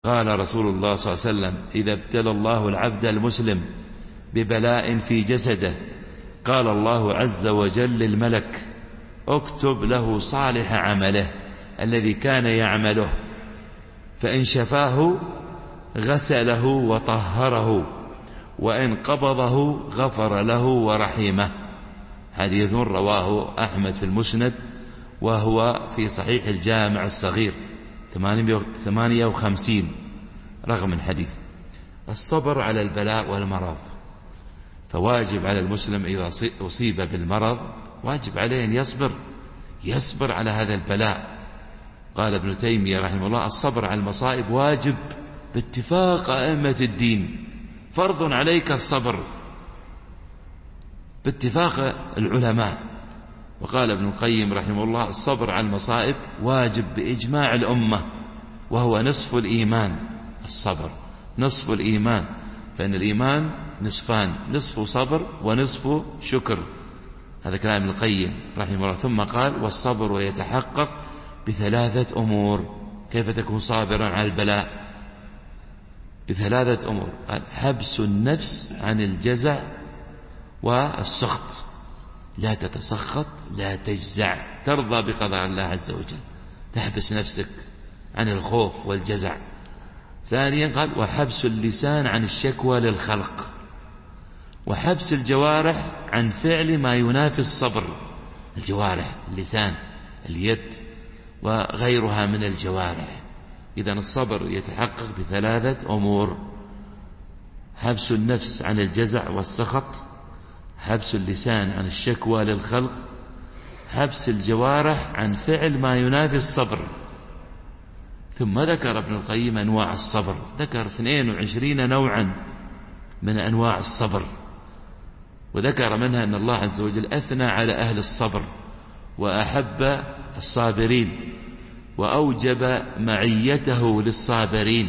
قال رسول الله صلى الله عليه وسلم: إذا ابتلى الله العبد المسلم ببلاء في جسده قال الله عز وجل للملك: اكتب له صالح عمله الذي كان يعمله، فإن شفاه غسله وطهره، وإن قبضه غفر له ورحمه. حديث رواه أحمد في المسند، وهو في صحيح الجامع الصغير 58 رقم الحديث. الصبر على البلاء والمرض، فواجب على المسلم إذا أصيب بالمرض واجب عليه أن يصبر على هذا البلاء. قال ابن تيمية رحمه الله: الصبر على المصائب واجب باتفاق أئمة الدين، فرض عليك الصبر باتفاق العلماء. وقال ابن القيم رحمه الله: الصبر على المصائب واجب بإجماع الأمة، وهو نصف الإيمان. الصبر نصف الإيمان، فإن الإيمان نصفان: نصف صبر ونصف شكر. هذا كلام ابن القيم رحمه الله. ثم قال: والصبر يتحقق بثلاثة أمور. كيف تكون صابرا على البلاء؟ بثلاثة أمور: حبس النفس عن الجزع والسخط، لا تتسخط، لا تجزع، ترضى بقضاء الله عز وجل، تحبس نفسك عن الخوف والجزع. ثانيا قال: وحبس اللسان عن الشكوى للخلق، وحبس الجوارح عن فعل ما ينافي الصبر. الجوارح، اللسان، اليد وغيرها من الجوارح. إذن الصبر يتحقق بثلاثة أمور: حبس النفس عن الجزع والسخط، حبس اللسان عن الشكوى للخلق، حبس الجوارح عن فعل ما ينافي الصبر. ثم ذكر ابن القيم أنواع الصبر، ذكر 22 نوعا من أنواع الصبر، وذكر منها أن الله عز وجل أثنى على أهل الصبر وأحب الصابرين، وأوجب معيته للصابرين.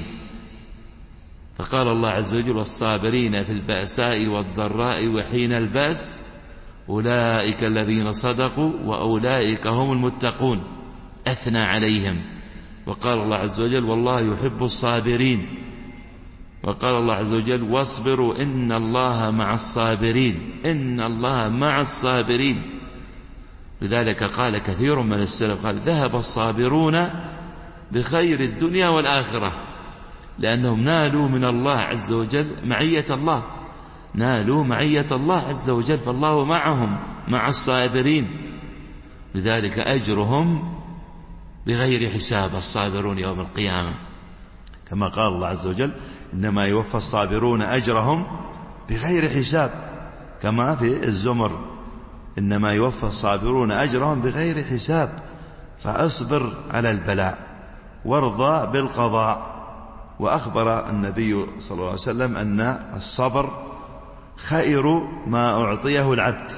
فقال الله عز وجل: والصابرين في البأساء والضراء وحين البأس أولئك الذين صدقوا وأولئك هم المتقون. أثنى عليهم. وقال الله عز وجل: والله يحب الصابرين. وقال الله عز وجل: واصبروا إن الله مع الصابرين. إن الله مع الصابرين. لذلك قال كثير من السلف، قال: ذهب الصابرون بخير الدنيا والآخرة، لأنهم نالوا من الله عز وجل معية الله، نالوا معية الله عز وجل، فالله معهم مع الصابرين. لذلك أجرهم بغير حساب الصابرون يوم القيامة، كما قال الله عز وجل: إنما يوفى الصابرون أجرهم بغير حساب، كما في الزمر: إنما يوفى الصابرون أجرهم بغير حساب. فأصبر على البلاء وارضى بالقضاء. وأخبر النبي صلى الله عليه وسلم أن الصبر خير ما أعطيه العبد،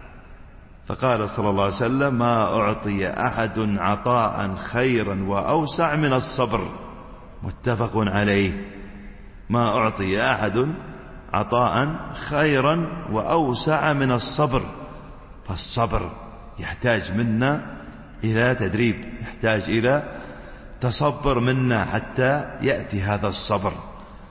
فقال صلى الله عليه وسلم: ما أعطي أحد عطاء خيرا وأوسع من الصبر. متفق عليه. ما أعطي أحد عطاء خيرا وأوسع من الصبر. فالصبر يحتاج منا إلى تدريب، يحتاج إلى تصبر منا حتى يأتي هذا الصبر.